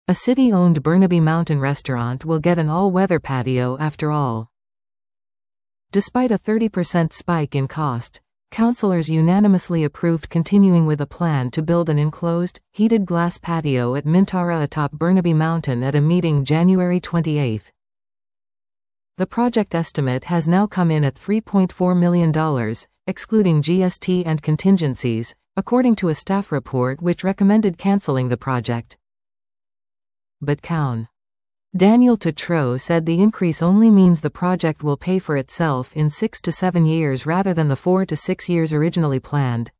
A city-owned Burnaby Mountain restaurant will get an all-weather patio after all. Despite a 30% spike in cost, councillors unanimously approved continuing with a plan to build an enclosed, heated glass patio at Mintara atop Burnaby Mountain at a meeting January 28. The project estimate has now come in at $3.4 million, excluding GST and contingencies, according to a staff report which recommended cancelling the project. But Coun. Daniel Tatreau said the increase only means the project will pay for itself in 6 to 7 years rather than the 4 to 6 years originally planned.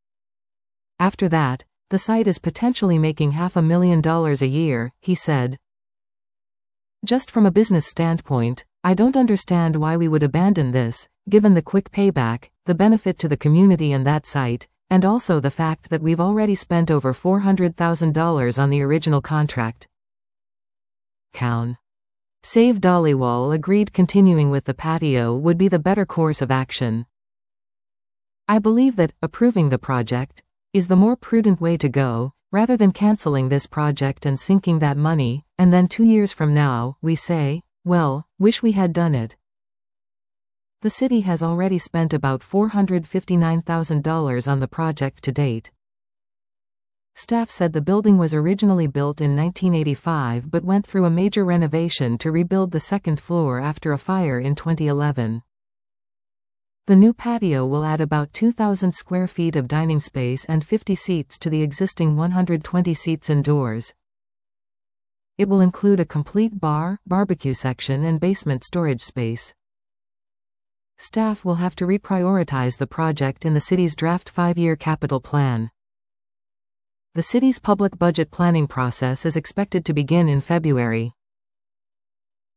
After that, the site is potentially making $500,000 a year, he said. Just from a business standpoint, I don't understand why we would abandon this, given the quick payback, the benefit to the community and that site, and also the fact that we've already spent over $400,000 on the original contract. Coun. Save Dhaliwal agreed continuing with the patio would be the better course of action. I believe that approving the project is the more prudent way to go, rather than cancelling this project and sinking that money, and then 2 years from now, we say, well, wish we had done it. The city has already spent about $459,000 on the project to date. Staff said the building was originally built in 1985 but went through a major renovation to rebuild the second floor after a fire in 2011. The new patio will add about 2,000 square feet of dining space and 50 seats to the existing 120 seats indoors. It will include a complete bar, barbecue section and basement storage space. Staff will have to reprioritize the project in the city's draft 5-year capital plan. The city's public budget planning process is expected to begin in February.